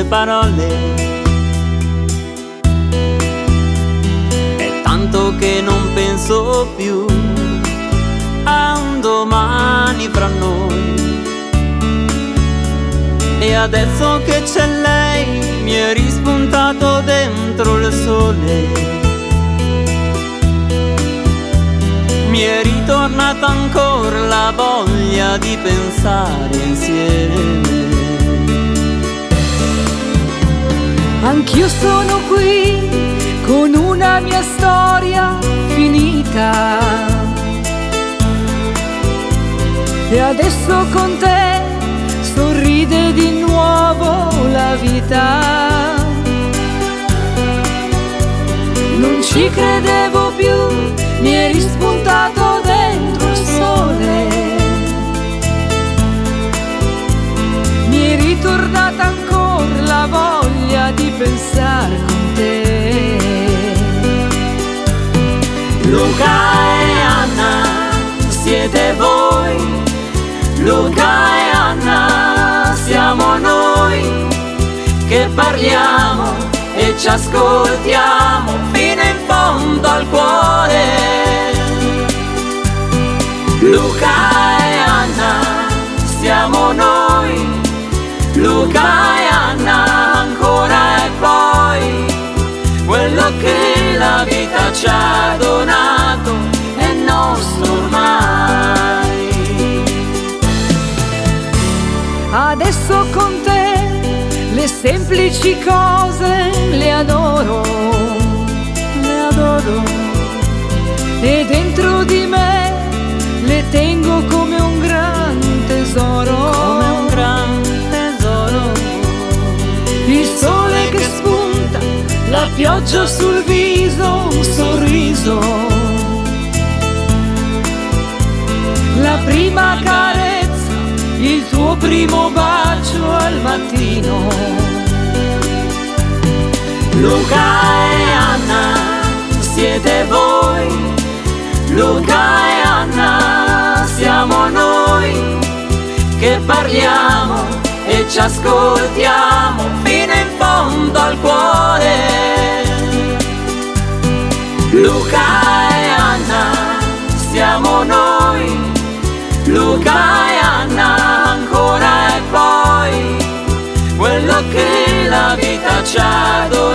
parole. È tanto che non penso più a un domani fra noi. E adesso che c'è lei mi è rispuntato dentro il sole. Mi è ritornata ancora la voglia di pensare insieme. Anch'io sono qui con una mia storia finita, e adesso con te sorride di nuovo la vita. Non ci credevo più, mi è rispuntato dentro il sole. Mi è ritornata ancora la voglia di pensare con te. Luca e Anna, siete voi. Luca e Anna, siamo noi che parliamo e ci ascoltiamo fino in fondo al cuore. Luca e Anna, siamo noi. Luca e Anna, ancora e poi quello che la vita ci ha donato è nostro ormai. Adesso con te le semplici cose le adoro, le adoro, e dentro di me le tengo come un gran tesoro, come un gran tesoro. Il sole che spunta, la pioggia sul viso, un sorriso, la prima carezza, il tuo primo bacio al mattino. Luca e Anna, siete voi. Luca e Anna, siamo noi che parliamo e ci ascoltiamo fino in fondo al cuore. Luca e Anna, siamo noi. Luca e Anna, ancora e poi quello che la vita ci ha donato